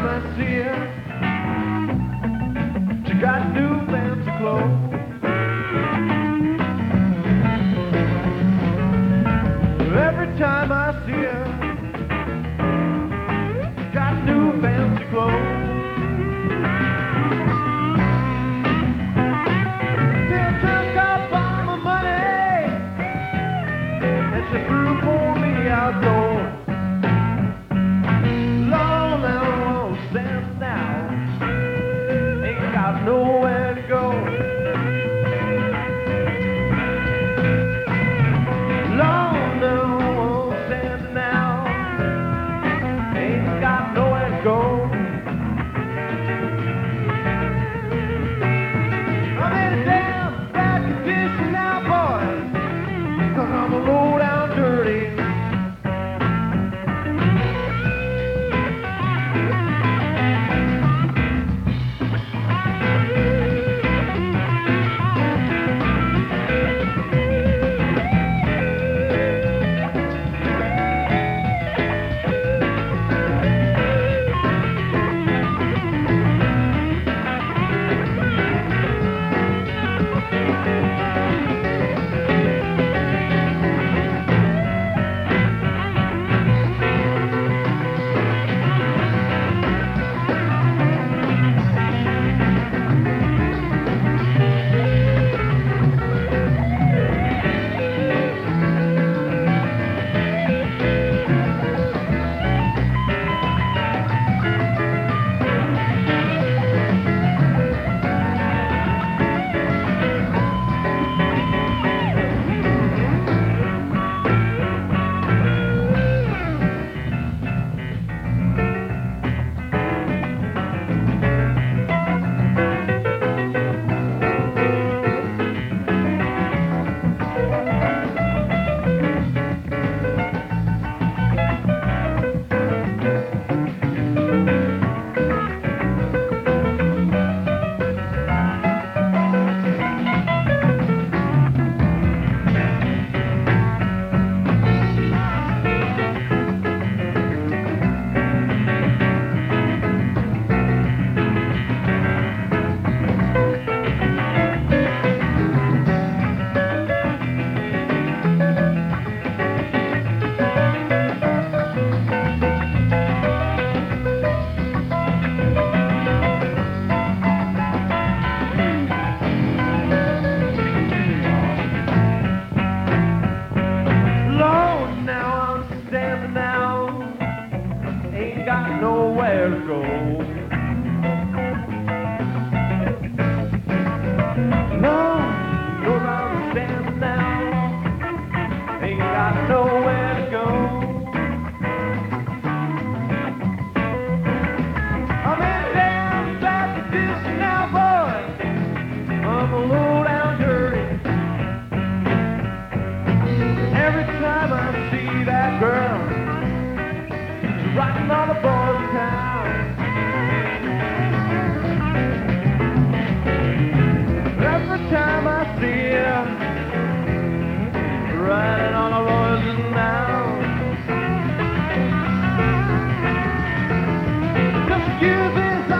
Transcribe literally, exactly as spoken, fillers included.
I see her, she got new fancy clothes. Every time I see her, she got new fancy clothes. Still took up all my money, and she threw for me outdoors. Long now, stand now, ain't got nowhere to go. Long now, stand now, ain't got nowhere to go. I'm in a damn bad condition now, boys, 'cause I'm a low down dirty. Nowhere to go. No, you're out standing now, ain't got nowhere to go. I'm in damn bad condition now, boy, I'm a low down dirty. Every time I see that girl, she's rocking all the boys in town. Every time I see her riding on a Royals now, just use this